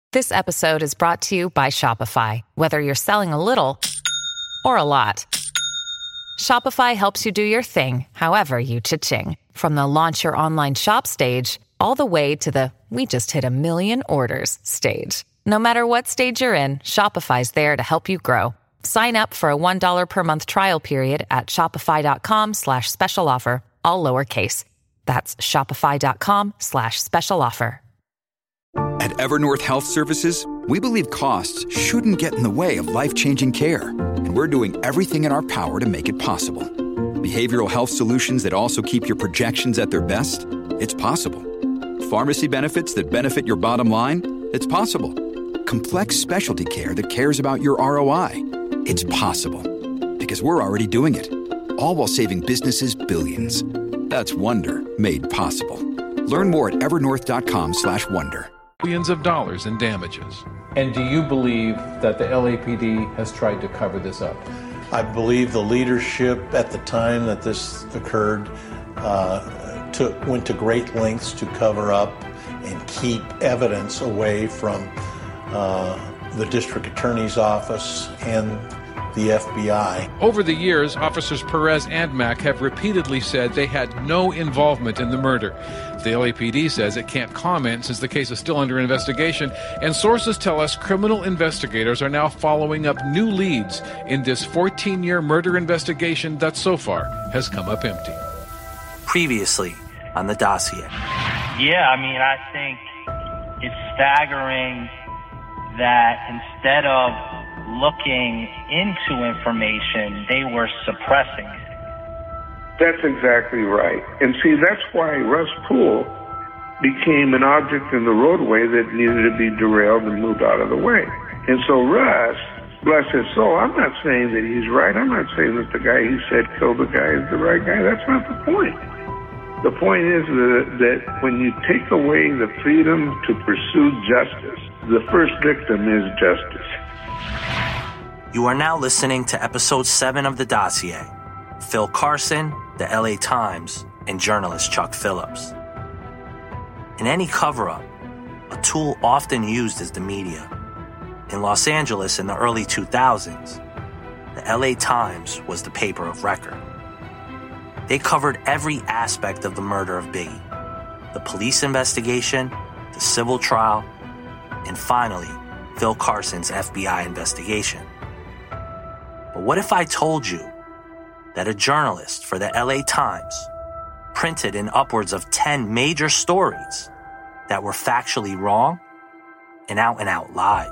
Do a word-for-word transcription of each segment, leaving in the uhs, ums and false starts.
This episode is brought to you by Shopify. Whether you're selling a little or a lot, Shopify helps you do your thing, however you cha-ching. From the launch your online shop stage, all the way to the we just hit a million orders stage. No matter what stage you're in, Shopify's there to help you grow. Sign up for a one dollar per month trial period at shopify.com slash special offer, all lowercase. That's shopify.com slash special offer. At Evernorth Health Services, we believe costs shouldn't get in the way of life-changing care, and we're doing everything in our power to make it possible. Behavioral health solutions that also keep your projections at their best? It's possible. Pharmacy benefits that benefit your bottom line? It's possible. Complex specialty care that cares about your R O I? It's possible. Because we're already doing it. All while saving businesses billions. That's Wonder made possible. Learn more at evernorth.com slash wonder. Billions of dollars in damages. And do you believe that the L A P D has tried to cover this up? I believe the leadership at the time that this occurred uh, took, went to great lengths to cover up and keep evidence away from uh, the district attorney's office and the F B I. Over the years, officers Perez and Mack have repeatedly said they had no involvement in the murder. The L A P D says it can't comment since the case is still under investigation, and sources tell us criminal investigators are now following up new leads in this fourteen-year murder investigation that so far has come up empty. Previously on the dossier. Yeah, I mean, I think it's staggering that instead of looking into information, they were suppressing it. That's exactly right. And see, that's why Russ Poole became an object in the roadway that needed to be derailed and moved out of the way. And so Russ, bless his soul, I'm not saying that he's right. I'm not saying that the guy he said killed the guy is the right guy. That's not the point. The point is that, that when you take away the freedom to pursue justice, the first victim is justice. You are now listening to episode seven of the dossier. Phil Carson, the L A Times, and journalist Chuck Phillips. In any cover-up, a tool often used is the media. In Los Angeles in the early two thousands, the L A Times was the paper of record. They covered every aspect of the murder of Biggie. The police investigation, the civil trial, and finally, Phil Carson's F B I investigation. But what if I told you that a journalist for the L A Times printed in upwards of ten major stories that were factually wrong and out-and-out lies?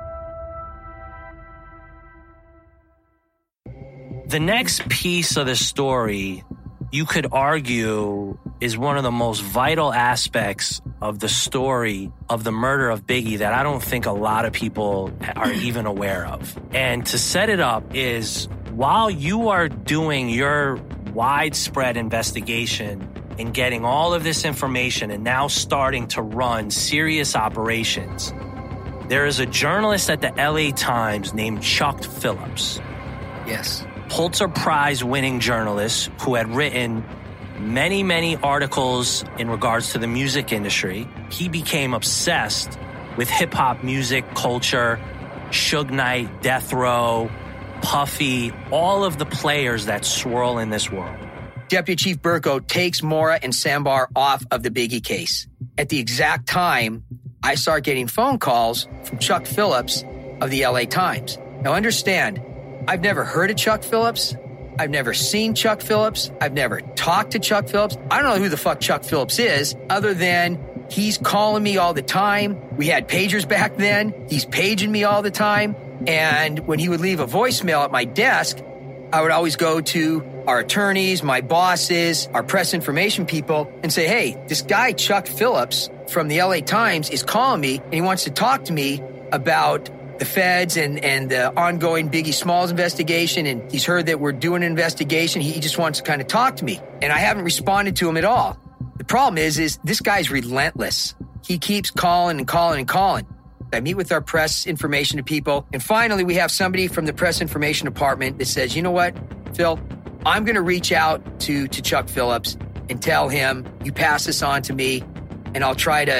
The next piece of the story, you could argue, is one of the most vital aspects of the story of the murder of Biggie that I don't think a lot of people are even aware of. And to set it up is, while you are doing your widespread investigation and getting all of this information and now starting to run serious operations, there is a journalist at the L A Times named Chuck Phillips. Yes. Pulitzer Prize winning journalist who had written many, many articles in regards to the music industry. He became obsessed with hip-hop music culture, Suge Knight, Death Row, Puffy, all of the players that swirl in this world. Deputy Chief Berko takes Mora and Sambar off of the Biggie case. At the exact time, I start getting phone calls from Chuck Phillips of the L A Times. Now understand, I've never heard of Chuck Phillips. I've never seen Chuck Phillips. I've never talked to Chuck Phillips. I don't know who the fuck Chuck Phillips is, other than he's calling me all the time. We had pagers back then. He's paging me all the time. And when he would leave a voicemail at my desk, I would always go to our attorneys, my bosses, our press information people, and say, hey, this guy, Chuck Phillips from the L A Times, is calling me, and he wants to talk to me about the feds and, and the ongoing Biggie Smalls investigation, and he's heard that we're doing an investigation. He just wants to kind of talk to me, and I haven't responded to him at all. The problem is, is this guy's relentless. He keeps calling and calling and calling. I meet with our press information people, and finally we have somebody from the press information department that says, you know what, Phil, I'm going to reach out to, to Chuck Phillips and tell him you pass this on to me, and I'll try to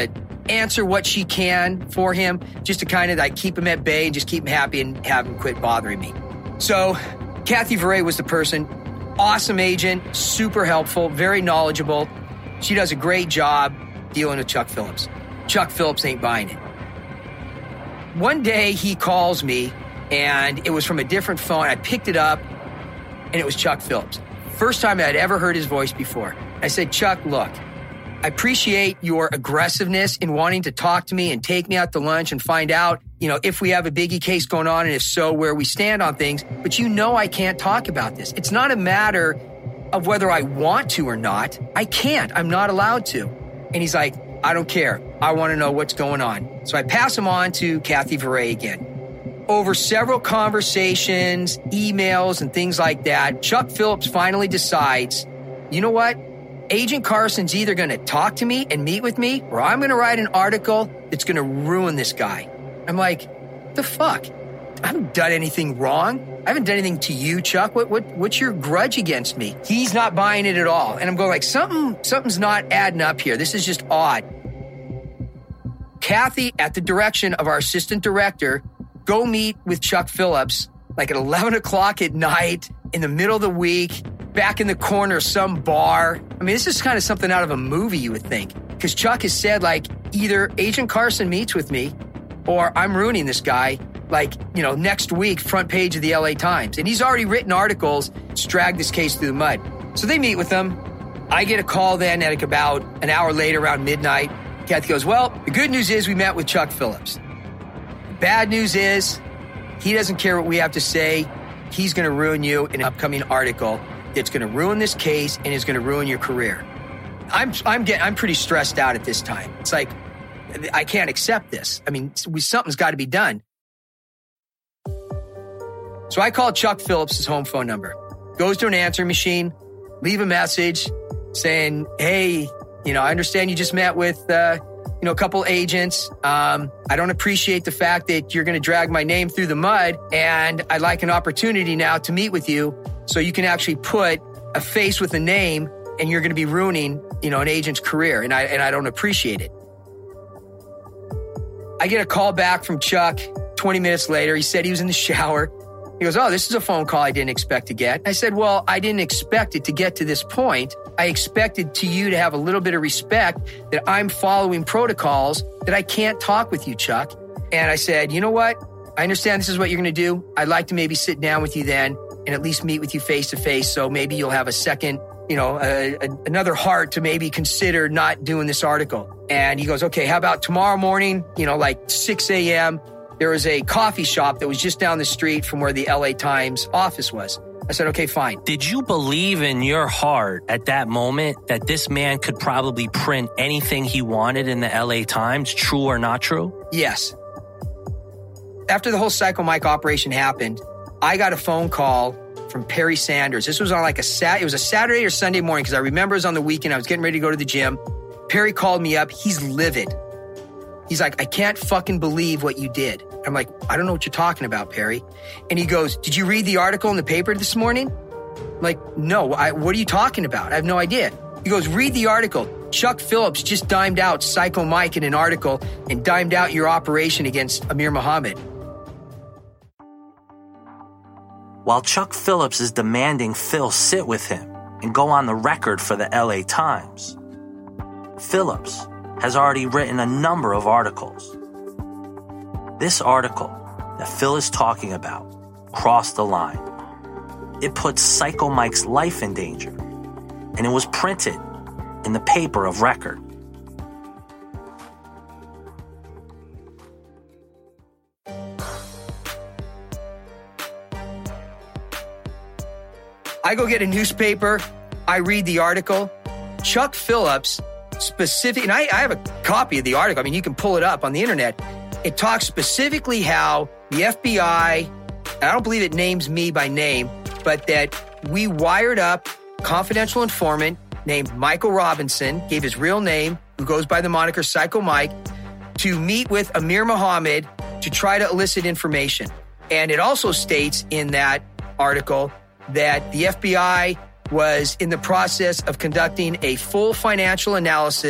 answer what she can for him, just to kind of like keep him at bay and just keep him happy and have him quit bothering me. So Kathy Verret was the person. Awesome agent, super helpful, very knowledgeable. She does a great job dealing with Chuck Phillips. Chuck Phillips ain't buying it. One day he calls me, and it was from a different phone. I picked it up, and it was Chuck Phillips. First time I'd ever heard his voice before. I said, Chuck, look, I appreciate your aggressiveness in wanting to talk to me and take me out to lunch and find out, you know, if we have a biggie case going on, and if so, where we stand on things. But you know I can't talk about this. It's not a matter of whether I want to or not. I can't. I'm not allowed to. And he's like, I don't care. I want to know what's going on. So I pass him on to Kathy Verret again. Over several conversations, emails, and things like that, Chuck Phillips finally decides, you know what? Agent Carson's either going to talk to me and meet with me, or I'm going to write an article that's going to ruin this guy. I'm like, the fuck? I haven't done anything wrong. I haven't done anything to you, Chuck. What, what, what's your grudge against me? He's not buying it at all. And I'm going like, something, something's not adding up here. This is just odd. Kathy, at the direction of our assistant director, go meet with Chuck Phillips like at eleven o'clock at night in the middle of the week, back in the corner of some bar. I mean, this is kind of something out of a movie, you would think. Because Chuck has said, like, either Agent Carson meets with me or I'm ruining this guy, like, you know, next week, front page of the L A Times. And he's already written articles to drag this case through the mud. So they meet with him. I get a call then at like about an hour later, around midnight. Kathy goes, well, the good news is we met with Chuck Phillips. The bad news is he doesn't care what we have to say. He's going to ruin you in an upcoming article that's going to ruin this case and is going to ruin your career. I'm I'm getting I'm pretty stressed out at this time. It's like, I can't accept this. I mean, we, something's got to be done. So I call Chuck Phillips' home phone number. Goes to an answering machine, leave a message saying, hey, you know, I understand you just met with, uh, you know, a couple agents. Um, I don't appreciate the fact that you're going to drag my name through the mud, and I'd like an opportunity now to meet with you so you can actually put a face with a name, and you're going to be ruining, you know, an agent's career, and I and I don't appreciate it. I get a call back from Chuck twenty minutes later. He said he was in the shower. He goes, oh, this is a phone call I didn't expect to get. I said, well, I didn't expect it to get to this point. I expected to you to have a little bit of respect that I'm following protocols, that I can't talk with you, Chuck. And I said, you know what? I understand this is what you're going to do. I'd like to maybe sit down with you then and at least meet with you face to face. So maybe you'll have a second, you know, a, a, another heart to maybe consider not doing this article. And he goes, okay, how about tomorrow morning, you know, like six a.m., there was a coffee shop that was just down the street from where the L A Times office was. I said, okay, fine. Did you believe in your heart at that moment that this man could probably print anything he wanted in the L A Times, true or not true? Yes. After the whole Psycho Mike operation happened, I got a phone call from Perry Sanders. This was on like a Sat. It was a Saturday or Sunday morning, because I remember it was on the weekend. I was getting ready to go to the gym. Perry called me up. He's livid. He's like, I can't fucking believe what you did. I'm like, I don't know what you're talking about, Perry. And he goes, did you read the article in the paper this morning? I'm like, no, I, what are you talking about? I have no idea. He goes, read the article. Chuck Phillips just dimed out Psycho Mike in an article and dimed out your operation against Amir Muhammad. While Chuck Phillips is demanding Phil sit with him and go on the record for the L A Times, Phillips has already written a number of articles. This article that Phil is talking about crossed the line. It put Psycho Mike's life in danger, and it was printed in the paper of record. I go get a newspaper. I read the article. Chuck Phillips specific, and I, I have a copy of the article. I mean, you can pull it up on the internet. It talks specifically how the F B I, I don't believe it names me by name, but that we wired up a confidential informant named Michael Robinson, gave his real name, who goes by the moniker Psycho Mike, to meet with Amir Muhammad to try to elicit information. And it also states in that article that the F B I was in the process of conducting a full financial analysis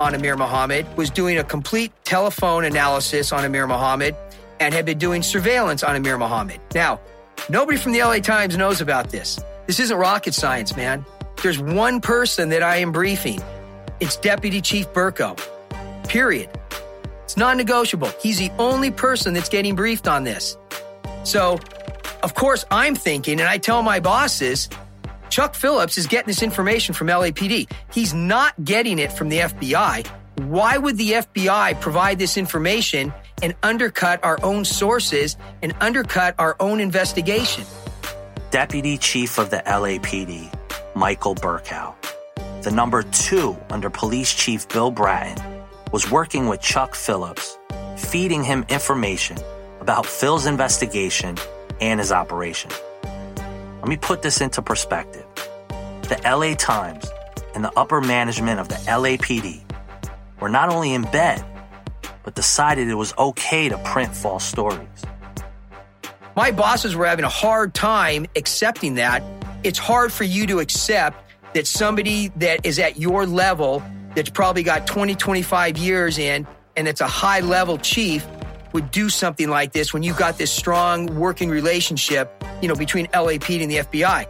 on Amir Muhammad, was doing a complete telephone analysis on Amir Muhammad, and had been doing surveillance on Amir Muhammad. Now, nobody from the L A Times knows about this. This isn't rocket science, man. There's one person that I am briefing. It's Deputy Chief Berko. Period. It's non-negotiable. He's the only person that's getting briefed on this. So, of course, I'm thinking, and I tell my bosses, Chuck Phillips is getting this information from L A P D. He's not getting it from the F B I. Why would the F B I provide this information and undercut our own sources and undercut our own investigation? Deputy Chief of the L A P D, Michael Berkow, the number two under Police Chief Bill Bratton, was working with Chuck Phillips, feeding him information about Phil's investigation and his operation. Let me put this into perspective. The L A Times and the upper management of the L A P D were not only in bed, but decided it was okay to print false stories. My bosses were having a hard time accepting that. It's hard for you to accept that somebody that is at your level, that's probably got twenty, twenty-five years in, and that's a high-level chief, would do something like this when you've got this strong working relationship, you know, between L A P D and the F B I.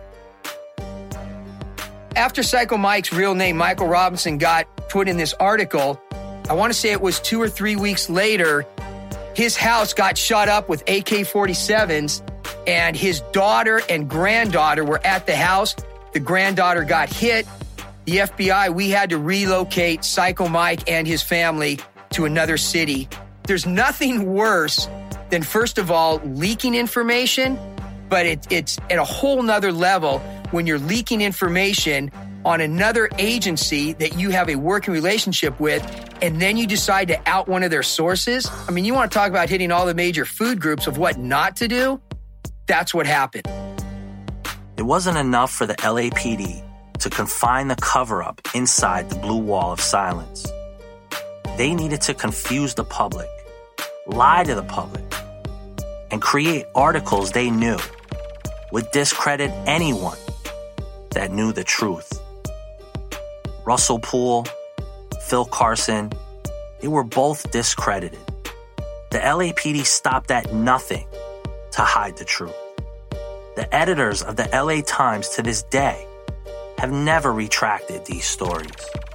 After Psycho Mike's real name, Michael Robinson, got put in this article, I want to say it was two or three weeks later, his house got shot up with A K forty-sevens, and his daughter and granddaughter were at the house. The granddaughter got hit. The F B I, we had to relocate Psycho Mike and his family to another city. There's nothing worse than, first of all, leaking information, but it, it's at a whole nother level when you're leaking information on another agency that you have a working relationship with, and then you decide to out one of their sources. I mean, you want to talk about hitting all the major food groups of what not to do? That's what happened. It wasn't enough for the L A P D to confine the cover-up inside the blue wall of silence. They needed to confuse the public, lie to the public, and create articles they knew would discredit anyone that knew the truth. Russell Poole, Phil Carson, they were both discredited. The L A P D stopped at nothing to hide the truth. The editors of the L A Times to this day have never retracted these stories.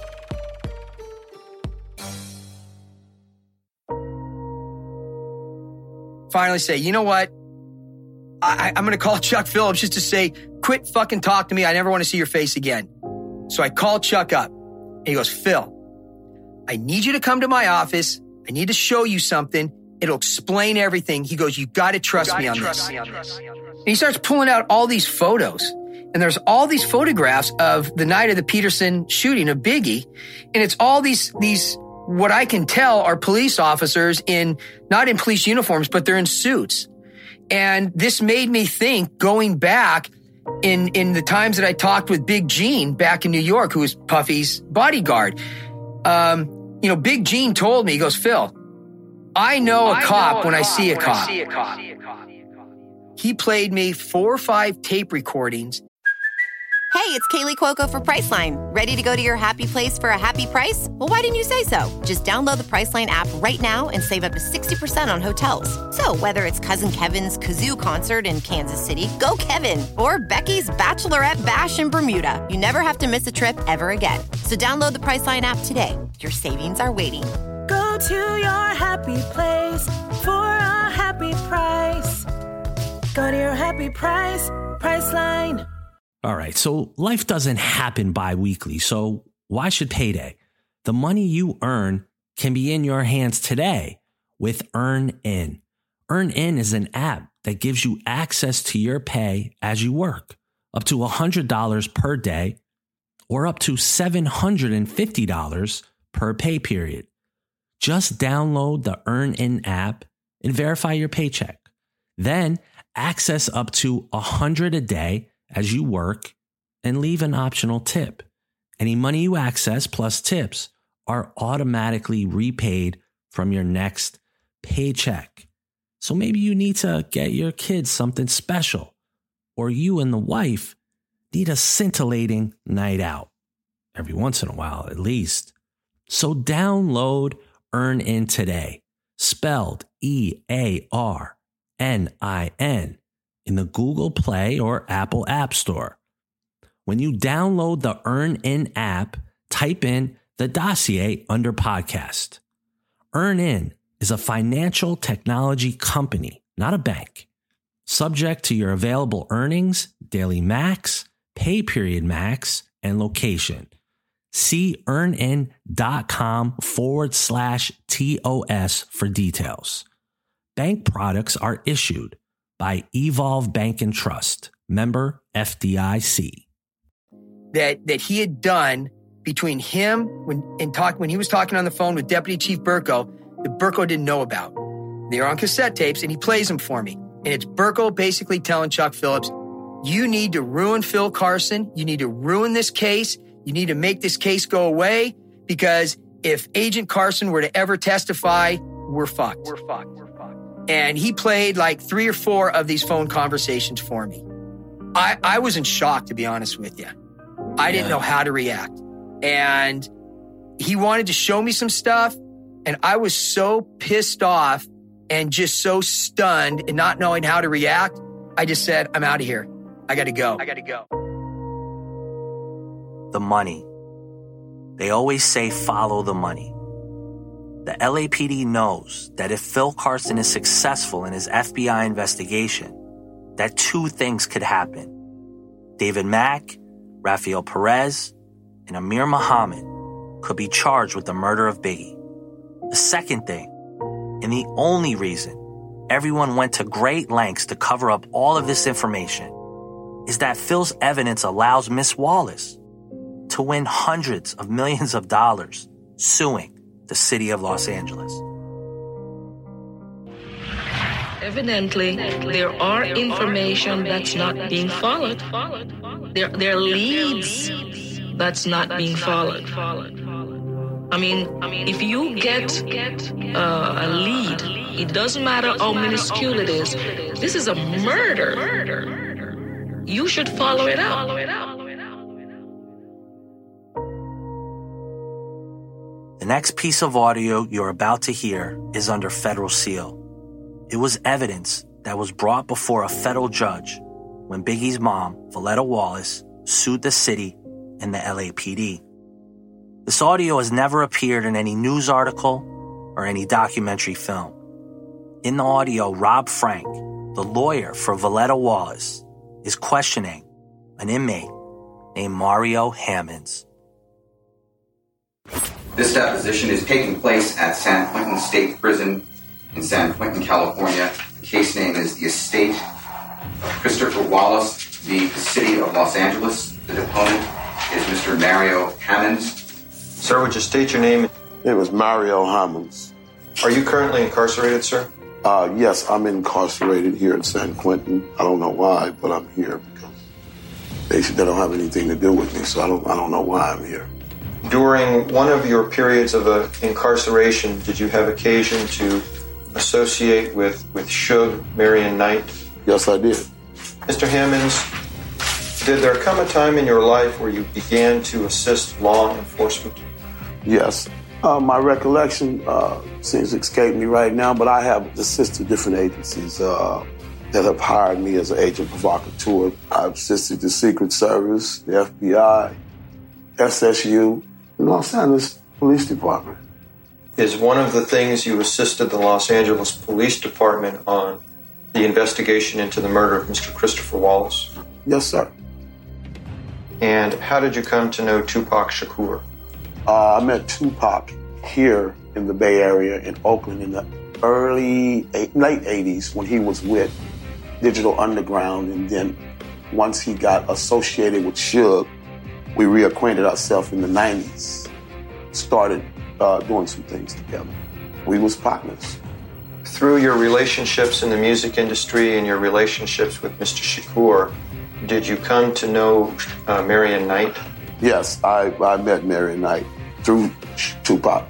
Finally say, you know what? I, I'm going to call Chuck Phillips just to say, quit fucking talk to me. I never want to see your face again. So I called Chuck up and he goes, Phil, I need you to come to my office. I need to show you something. It'll explain everything. He goes, you got to trust me on this. And he starts pulling out all these photos. And there's all these photographs of the night of the Peterson shooting of Biggie. And it's all these, these, what I can tell are police officers in, not in police uniforms, but they're in suits. And this made me think, going back in, in the times that I talked with Big Gene back in New York, who was Puffy's bodyguard. Um, you know, Big Gene told me, he goes, Phil, I know a I cop know a when, cop I, see a when cop. I see a cop. He played me four or five tape recordings. Hey, it's Kaylee Cuoco for Priceline. Ready to go to your happy place for a happy price? Well, why didn't you say so? Just download the Priceline app right now and save up to sixty percent on hotels. So whether it's Cousin Kevin's Kazoo Concert in Kansas City, go Kevin, or Becky's Bachelorette Bash in Bermuda, you never have to miss a trip ever again. So download the Priceline app today. Your savings are waiting. Go to your happy place for a happy price. Go to your happy price, Priceline. All right, so life doesn't happen bi-weekly, so why should payday? The money you earn can be in your hands today with EarnIn. EarnIn is an app that gives you access to your pay as you work, up to one hundred dollars per day or up to seven hundred fifty dollars per pay period. Just download the EarnIn app and verify your paycheck. Then access up to one hundred dollars a day as you work and leave an optional tip. Any money you access plus tips are automatically repaid from your next paycheck. So maybe you need to get your kids something special, or you and the wife need a scintillating night out. Every once in a while, at least. So download EarnIn today, spelled E A R N I N, in the Google Play or Apple App Store. When you download the EarnIn app, type in The Dossier under podcast. EarnIn is a financial technology company, not a bank. Subject to your available earnings, daily max, pay period max, and location. See earnin.com forward slash TOS for details. Bank products are issued by Evolve Bank and Trust, member F D I C. That that he had done between him when and talk when he was talking on the phone with Deputy Chief Burko that Burko didn't know about. They're on cassette tapes, and he plays them for me. And it's Burko basically telling Chuck Phillips, you need to ruin Phil Carson. You need to ruin this case. You need to make this case go away, because if Agent Carson were to ever testify, we're fucked. We're fucked. We're fucked. And he played like three or four of these phone conversations for me. I, I was in shock, to be honest with you. I didn't know how to react. And he wanted to show me some stuff, and I was so pissed off and just so stunned and not knowing how to react. I just said, I'm out of here. I got to go. I got to go. The money. They always say follow the money. The L A P D knows that if Phil Carson is successful in his F B I investigation, that two things could happen. David Mack, Rafael Perez, and Amir Muhammad could be charged with the murder of Biggie. The second thing, and the only reason everyone went to great lengths to cover up all of this information, is that Phil's evidence allows Miss Wallace to win hundreds of millions of dollars suing the city of Los Angeles. Evidently, there are information that's not being followed. There, there are leads that's not being followed. I mean, if you get uh, a lead, it doesn't matter how minuscule it is. This is a murder. You should follow it up. The next piece of audio you're about to hear is under federal seal. It was evidence that was brought before a federal judge when Biggie's mom, Voletta Wallace, sued the city and the L A P D. This audio has never appeared in any news article or any documentary film. In the audio, Rob Frank, the lawyer for Voletta Wallace, is questioning an inmate named Mario Hammonds. This deposition is taking place at San Quentin State Prison in San Quentin, California. The case name is the estate of Christopher Wallace, the city of Los Angeles. The deponent is Mister Mario Hammonds. Sir, would you state your name? It was Mario Hammonds. Are you currently incarcerated, sir? Uh, yes, I'm incarcerated here at San Quentin. I don't know why, but I'm here because basically they don't have anything to do with me, so I don't, I don't know why I'm here. During one of your periods of uh, incarceration, did you have occasion to associate with, with Suge Marion Knight? Yes, I did. Mister Hammonds, did there come a time in your life where you began to assist law enforcement? Yes. Uh, my recollection uh, seems to escape me right now, but I have assisted different agencies uh, that have hired me as an agent provocateur. I've assisted the Secret Service, the F B I, S S U, the Los Angeles Police Department. Is one of the things you assisted the Los Angeles Police Department on the investigation into the murder of Mister Christopher Wallace? Yes, sir. And how did you come to know Tupac Shakur? Uh, I met Tupac here in the Bay Area in Oakland in the early, late eighties when he was with Digital Underground. And then once he got associated with Suge, we reacquainted ourselves in the nineties, started uh, doing some things together. We was partners. Through your relationships in the music industry and your relationships with Mister Shakur, did you come to know uh, Marion Knight? Yes, I, I met Marion Knight through Tupac.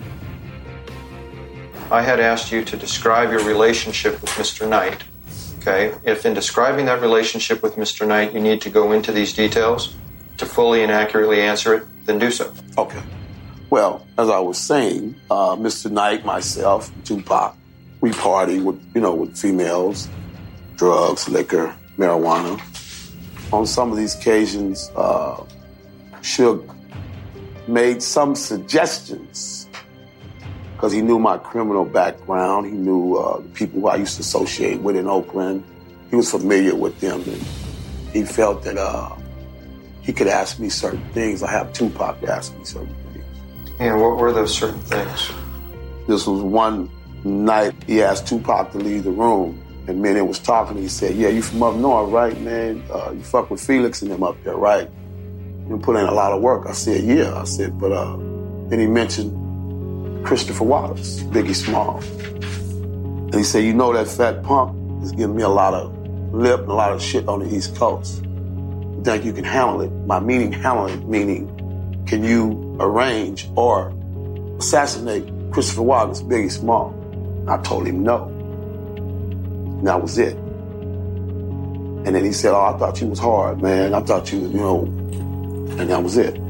I had asked you to describe your relationship with Mister Knight. Okay, if in describing that relationship with Mister Knight you need to go into these details to fully and accurately answer it, then do so. Okay. Well, as I was saying, uh, Mister Knight, myself, Tupac, we party with, you know, with females, drugs, liquor, marijuana. On some of these occasions, uh, Suge made some suggestions because he knew my criminal background. He knew uh, the people who I used to associate with in Oakland. He was familiar with them, and he felt that uh, he could ask me certain things. I have Tupac to ask me certain things. And what were those certain things? This was one night he asked Tupac to leave the room, and me and him was talking, and he said, yeah, you from up north, right, man? Uh, you fuck with Felix and them up there, right? You put in a lot of work. I said, yeah. I said, but uh, then he mentioned Christopher Wallace, Biggie Small. And he said, you know that fat punk is giving me a lot of lip and a lot of shit on the East Coast. You think you can handle it? My meaning, handle it, meaning, can you arrange or assassinate Christopher Wallace, Biggie Small? I told him no. And that was it. And then he said, oh, I thought you was hard, man. I thought you, you know, and that was it.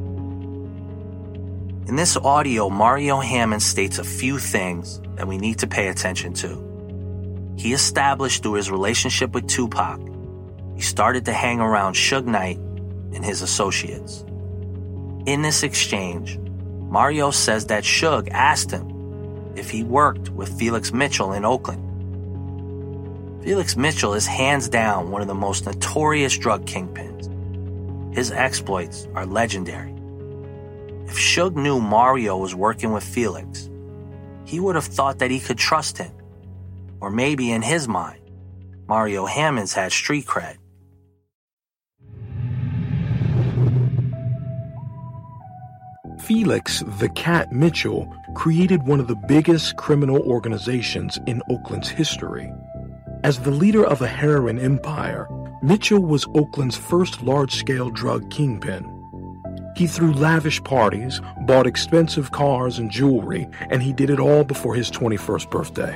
In this audio, Mario Hammond states a few things that we need to pay attention to. He established through his relationship with Tupac, he started to hang around Suge Knight and his associates. In this exchange, Mario says that Suge asked him if he worked with Felix Mitchell in Oakland. Felix Mitchell is hands down one of the most notorious drug kingpins. His exploits are legendary. If Suge knew Mario was working with Felix, he would have thought that he could trust him. Or maybe in his mind, Mario Hammond's had street cred. Felix the Cat Mitchell created one of the biggest criminal organizations in Oakland's history. As the leader of a heroin empire, Mitchell was Oakland's first large-scale drug kingpin. He threw lavish parties, bought expensive cars and jewelry, and he did it all before his twenty-first birthday.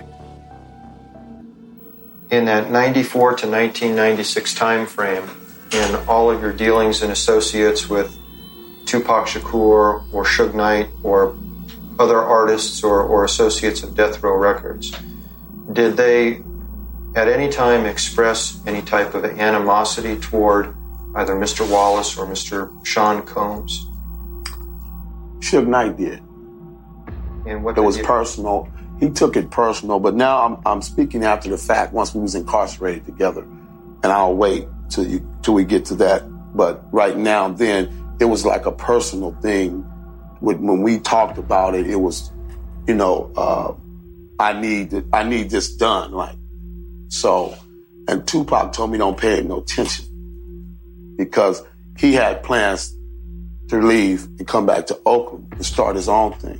In that ninety-four to nineteen ninety-six time frame, in all of your dealings and associates with Tupac Shakur or Suge Knight or other artists or, or associates of Death Row Records, did they at any time express any type of animosity toward either Mister Wallace or Mister Sean Combs? Suge Knight did. And what it was you... personal. He took it personal, but now I'm I'm speaking after the fact. Once we was incarcerated together, and I'll wait till you till we get to that. But right now, then it was like a personal thing. When we talked about it, it was, you know, uh, I need I need this done, like so. And Tupac told me don't pay him no attention because he had plans to leave and come back to Oakland and start his own thing.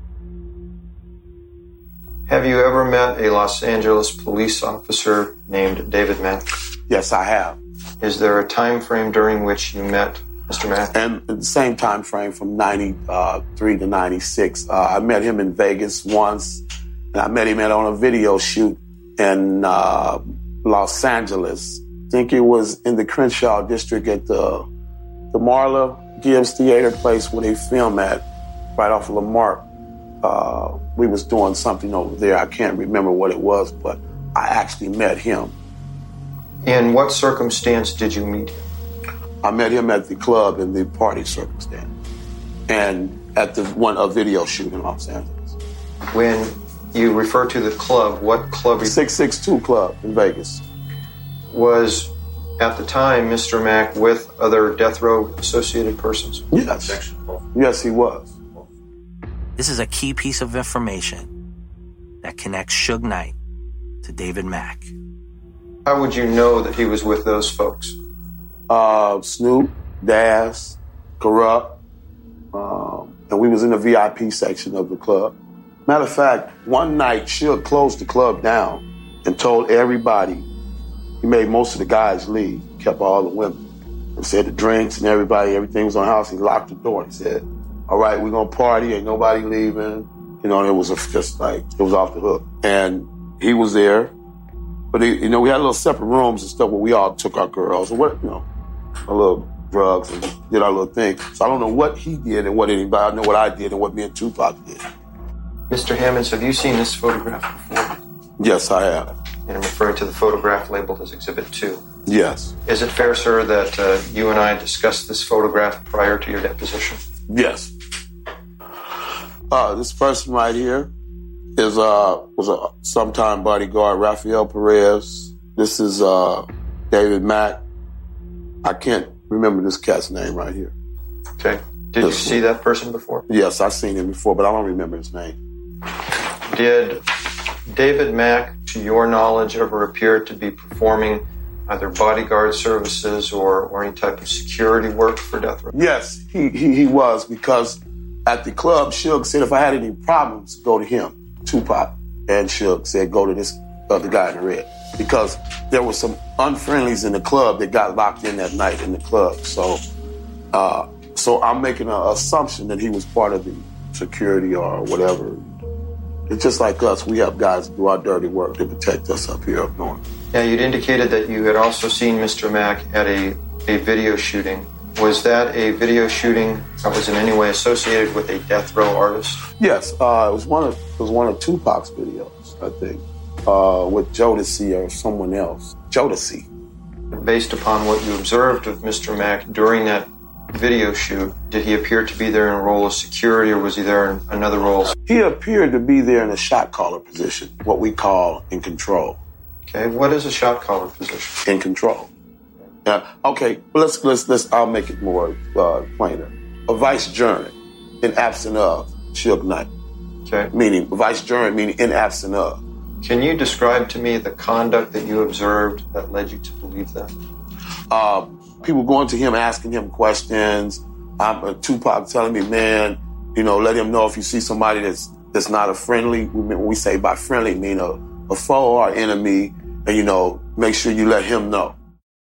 Have you ever met a Los Angeles police officer named David Mack? Yes, I have. Is there a time frame during which you met Mister Mack? And the same time frame from ninety-three to ninety-six. Uh, I met him in Vegas once, and I met him at, on a video shoot in uh, Los Angeles. I think it was in the Crenshaw district at the, the Marla Gibbs Theater place where they film at, right off of Lamar. Uh, we was doing something over there. I can't remember what it was, but I actually met him. In what circumstance did you meet him? I met him at the club in the party circumstance, and at the one a video shoot in Los Angeles. When you refer to the club, what club? six six two Club in Vegas. Was at the time Mister Mack with other Death Row associated persons? Yes. Yes, he was. This is a key piece of information that connects Suge Knight to David Mack. How would you know that he was with those folks? Uh, Snoop, Daz, Corrupt, um, and we was in the V I P section of the club. Matter of fact, one night Suge closed the club down and told everybody, he made most of the guys leave, kept all the women. He said the drinks and everybody, everything was on the house. He locked the door. He said, all right, we're going to party. Ain't nobody leaving. You know, and it was just like, it was off the hook. And he was there. But, he, you know, we had little separate rooms and stuff where we all took our girls or what, you know, a little drugs and did our little thing. So I don't know what he did and what anybody, I know what I did and what me and Tupac did. Mister Hammonds, have you seen this photograph before? Yes, I have. And I'm referring to the photograph labeled as Exhibit two. Yes. Is it fair, sir, that uh, you and I discussed this photograph prior to your deposition? Yes. Uh, this person right here is uh was a sometime bodyguard, Rafael Perez. This is uh David Mack. I can't remember this cat's name right here. Okay. Did this you see that person before? Yes, I've seen him before, but I don't remember his name. Did David Mack, to your knowledge, ever appear to be performing either bodyguard services or, or any type of security work for Death Row? Yes, he, he, he was, because at the club, Suge said if I had any problems, go to him. Tupac and Suge said go to this other guy in the red, because there were some unfriendlies in the club that got locked in that night in the club. So uh, so I'm making an assumption that he was part of the security or whatever. It's just like us. We have guys do our dirty work to protect us up here up north. Yeah, you'd indicated that you had also seen Mister Mack at a, a video shooting. Was that a video shooting that was in any way associated with a Death Row artist? Yes, uh, it was one of it was one of Tupac's videos, I think, uh, with Jodeci or someone else. Jodeci. Based upon what you observed of Mister Mack during that video shoot, did he appear to be there in a role of security, or was he there in another role? He appeared to be there in a shot caller position, what we call in control. Okay, what is a shot caller position? In control. Yeah. Okay. Well, let's let's let's. I'll make it more uh, plainer. A vicegerent in absence of Suge Knight. Okay. Meaning vicegerent, meaning in absence of. Can you describe to me the conduct that you observed that led you to believe that? Uh, people going to him, asking him questions. I'm, uh, Tupac telling me, man, you know, let him know if you see somebody that's that's not a friendly. When we say by friendly, mean a, a foe or enemy, and you know, make sure you let him know.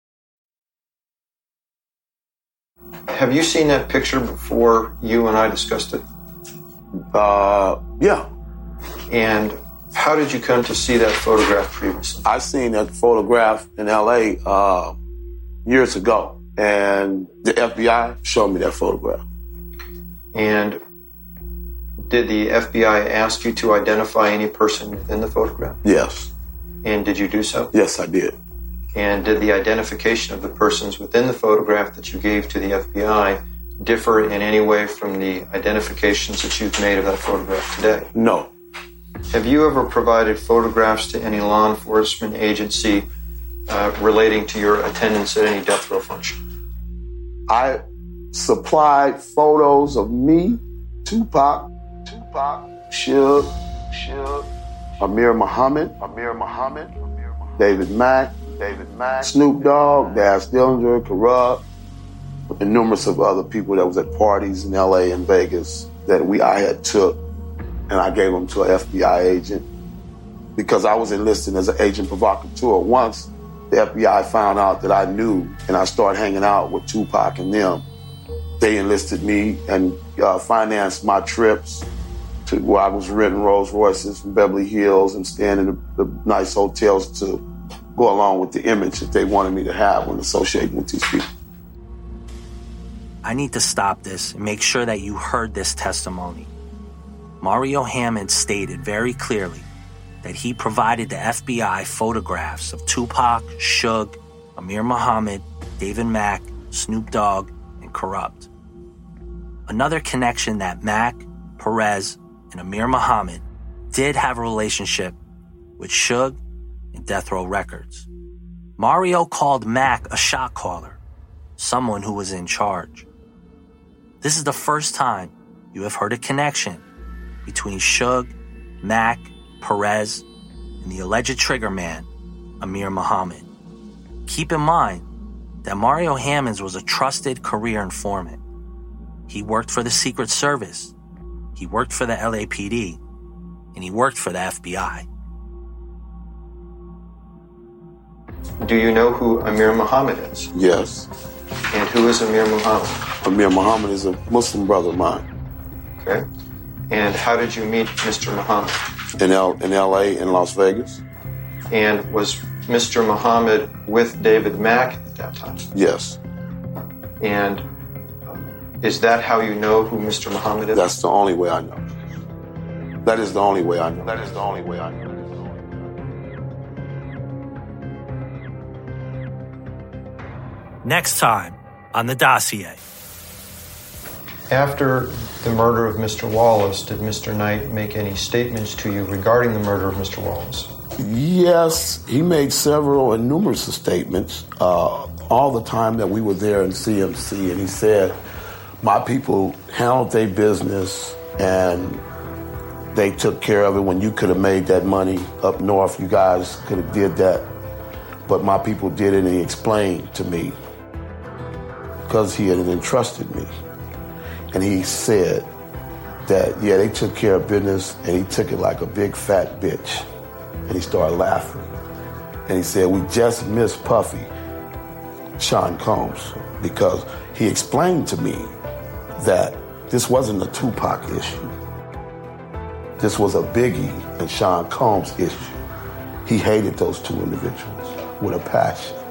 Have you seen that picture before you and I discussed it? Uh, yeah. And how did you come to see that photograph previously? I seen that photograph in L A uh, years ago, and the F B I showed me that photograph. And did the F B I ask you to identify any person within the photograph? Yes. And did you do so? Yes, I did. And did the identification of the persons within the photograph that you gave to the F B I differ in any way from the identifications that you've made of that photograph today? No. Have you ever provided photographs to any law enforcement agency uh, relating to your attendance at any death row function? I supplied photos of me, Tupac, Tupac, Suge, Suge, Amir Muhammad, Amir Muhammad, David Mack, David Mack, Snoop Dogg, Daz Dillinger, Corrupt, and numerous of other people that was at parties in L A and Vegas that we I had took, and I gave them to an F B I agent because I was enlisted as an agent provocateur. Once the F B I found out that I knew and I started hanging out with Tupac and them, they enlisted me and uh, financed my trips to where I was renting Rolls Royces from Beverly Hills and staying in the, the nice hotels to go along with the image that they wanted me to have when associating with these people. I need to stop this and make sure that you heard this testimony. Mario Hammond stated very clearly that he provided the F B I photographs of Tupac, Suge, Amir Muhammad, David Mack, Snoop Dogg, and Corrupt. Another connection that Mack, Perez, and Amir Muhammad did have a relationship with Suge and Death Row Records. Mario called Mack a shot caller, someone who was in charge. This is the first time you have heard a connection between Suge, Mack, Perez, and the alleged trigger man, Amir Muhammad. Keep in mind that Mario Hammonds was a trusted career informant. He worked for the Secret Service, he worked for the L A P D, and he worked for the F B I. Do you know who Amir Muhammad is? Yes. And who is Amir Muhammad? Amir Muhammad is a Muslim brother of mine. Okay. And how did you meet Mister Muhammad? In L in L A, in Las Vegas. And was Mister Muhammad with David Mack at that time? Yes. And is that how you know who Mister Muhammad is? That's the only way I know. That is the only way I know. That is the only way I know. Next time on The Dossier. After the murder of Mister Wallace, did Mister Knight make any statements to you regarding the murder of Mister Wallace? Yes, he made several and numerous statements uh, all the time that we were there in C M C, and he said, my people handled their business and they took care of it. When you could have made that money up north, you guys could have did that. But my people did it, and he explained to me because he had entrusted me. And he said that, yeah, they took care of business, and he took it like a big fat bitch. And he started laughing. And he said, we just missed Puffy, Sean Combs, because he explained to me that this wasn't a Tupac issue. This was a Biggie and Sean Combs issue. He hated those two individuals with a passion.